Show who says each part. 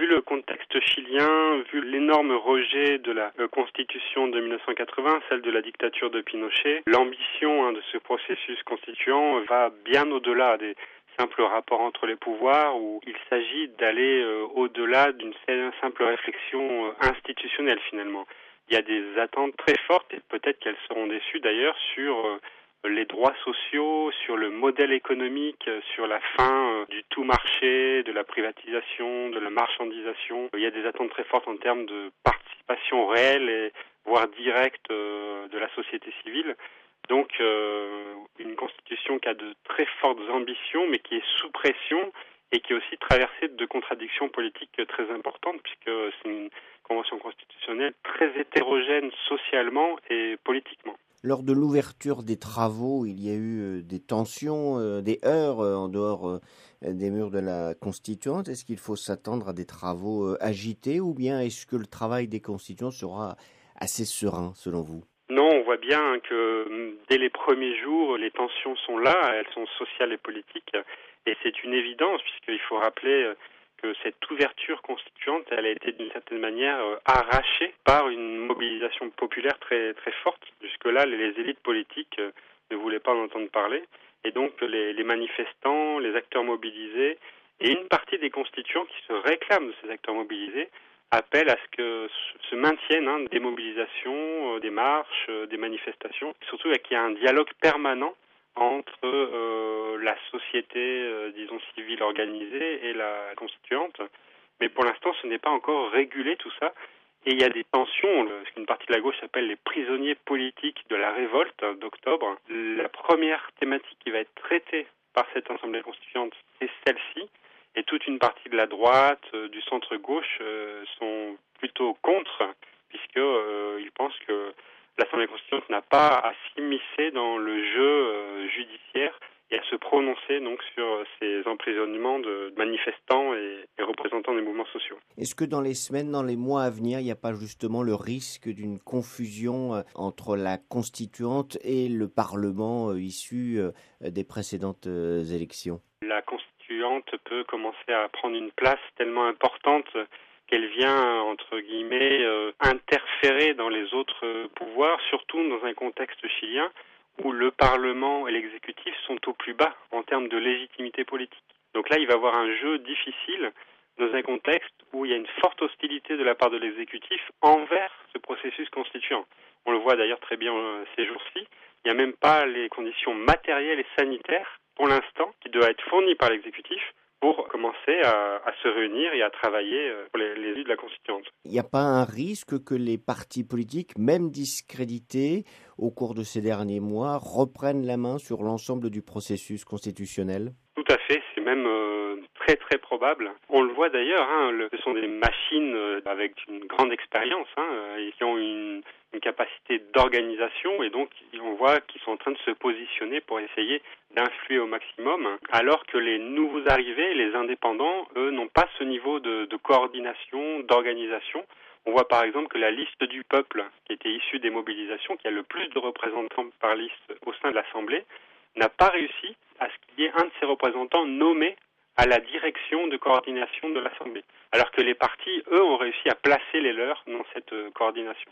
Speaker 1: le contexte chilien, vu l'énorme rejet de la constitution de 1980, celle de la dictature de Pinochet, l'ambition de ce processus constituant va bien au-delà des simples rapports entre les pouvoirs, où il s'agit d'aller au-delà d'une simple réflexion institutionnelle finalement. Il y a des attentes très fortes, et peut-être qu'elles seront déçues d'ailleurs, sur les droits sociaux, sur le modèle économique, sur la fin du tout marché, de la privatisation, de la marchandisation. Il y a des attentes très fortes en termes de participation réelle et voire directe de la société civile. Donc une constitution qui a de très fortes ambitions, mais qui est sous pression et qui est aussi traversée de contradictions politiques très importantes, puisque c'est une convention constitutionnelle très hétérogène socialement et politiquement.
Speaker 2: Lors de l'ouverture des travaux, il y a eu des tensions, des heurts en dehors des murs de la Constituante. Est-ce qu'il faut s'attendre à des travaux agités, ou bien est-ce que le travail des constituants sera assez serein selon vous ?
Speaker 1: Non, on voit bien que dès les premiers jours, les tensions sont là, elles sont sociales et politiques, et c'est une évidence, puisqu'il faut rappeler que cette ouverture constituante, elle a été d'une certaine manière arrachée par une mobilisation populaire très très forte. Jusque-là, les élites politiques ne voulaient pas en entendre parler, et donc les manifestants, les acteurs mobilisés, et une partie des constituants qui se réclament de ces acteurs mobilisés, appellent à ce que se maintiennent des mobilisations, des marches, des manifestations, surtout qu'il y a un dialogue permanent entre la société, disons, civile organisée et la constituante. Mais pour l'instant, ce n'est pas encore régulé tout ça. Et il y a des tensions, ce qu'une partie de la gauche appelle les prisonniers politiques de la révolte d'octobre. La première thématique qui va être traitée par cette assemblée constituante, c'est celle-ci. Et toute une partie de la droite, du centre-gauche sont plutôt contre, puisqu'ils pensent que l'Assemblée constituante n'a pas à s'immiscer dans le jeu judiciaire et à se prononcer donc sur ces emprisonnements de manifestants et représentants des mouvements sociaux.
Speaker 2: Est-ce que dans les semaines, dans les mois à venir, il n'y a pas justement le risque d'une confusion entre la constituante et le Parlement issu des précédentes élections ?
Speaker 1: La constituante peut commencer à prendre une place tellement importante qu'elle vient, entre guillemets, interférer dans les autres pouvoirs, surtout dans un contexte chilien où le Parlement et l'exécutif sont au plus bas en termes de légitimité politique. Donc là, il va y avoir un jeu difficile dans un contexte où il y a une forte hostilité de la part de l'exécutif envers ce processus constituant. On le voit d'ailleurs très bien ces jours-ci. Il n'y a même pas les conditions matérielles et sanitaires, pour l'instant, qui doivent être fournies par l'exécutif pour commencer à se réunir et à travailler pour les élus de la Constituante.
Speaker 2: Il n'y a pas un risque que les partis politiques, même discrédités au cours de ces derniers mois, reprennent la main sur l'ensemble du processus constitutionnel ?
Speaker 1: Tout à fait, c'est même très très probable. On le voit d'ailleurs, ce sont des machines avec une grande expérience, et qui ont une capacité d'organisation, et donc on voit qu'ils sont en train de se positionner pour essayer d'influer au maximum, alors que les nouveaux arrivés, les indépendants, eux, n'ont pas ce niveau de coordination, d'organisation. On voit par exemple que la liste du peuple, qui était issue des mobilisations, qui a le plus de représentants par liste au sein de l'Assemblée, n'a pas réussi à ce qu'il y ait un de ses représentants nommé à la direction de coordination de l'Assemblée. Alors que les partis, eux, ont réussi à placer les leurs dans cette coordination.